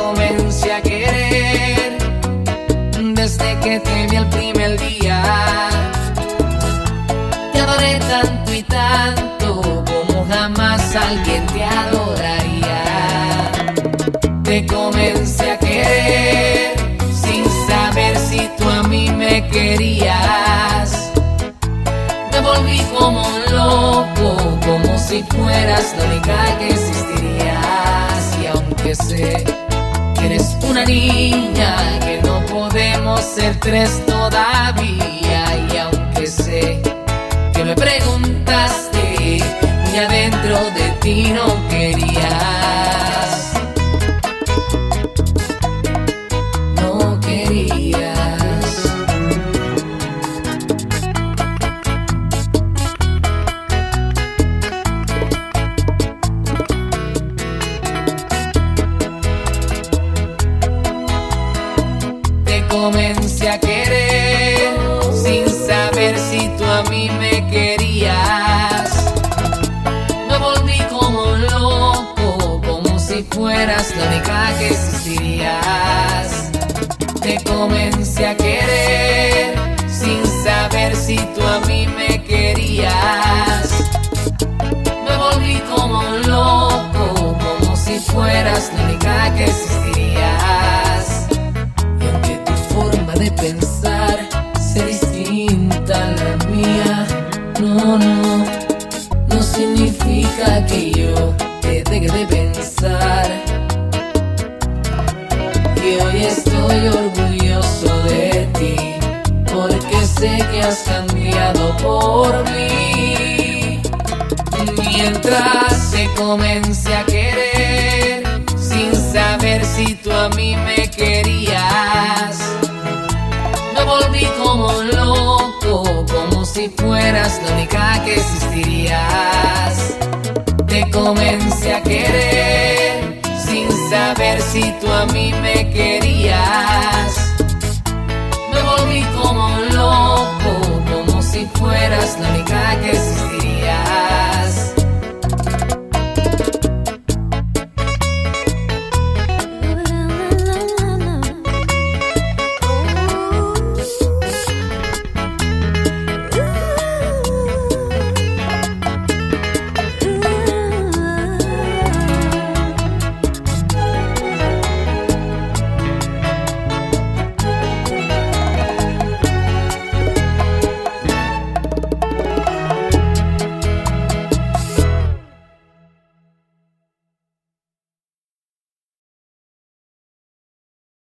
comencé a querer desde que te vi el primer día. Te adoré tanto y tanto como jamás alguien te adoraría. Te comencé a querer sin saber si tú a mí me querías. Me volví como un loco, como si fueras la única que existirías. Y aunque sé que eres una niña, que no podemos ser tres todavía, y aunque sé que me preguntaste y adentro de ti no querías, no querías. Te comencé a querer sin saber si tú a mí me querías. Me volví como un loco, como si fueras la única que existirías. Te comencé a querer sin saber si tú a mí me querías. Me volví como un loco, como si fueras la única que existirías. Y aunque tu forma de pensar sea distinta a la mía, no significa que yo te deje de pensar. Y hoy estoy orgulloso de ti, porque sé que has cambiado por mí. Mientras te comencé a querer sin saber si tú a mí me querías, me volví como un loco, como si fueras la única que existirías. Te comencé a querer sin saber si tú a mí me querías. Me volví como un loco, como si fueras la única que existirías.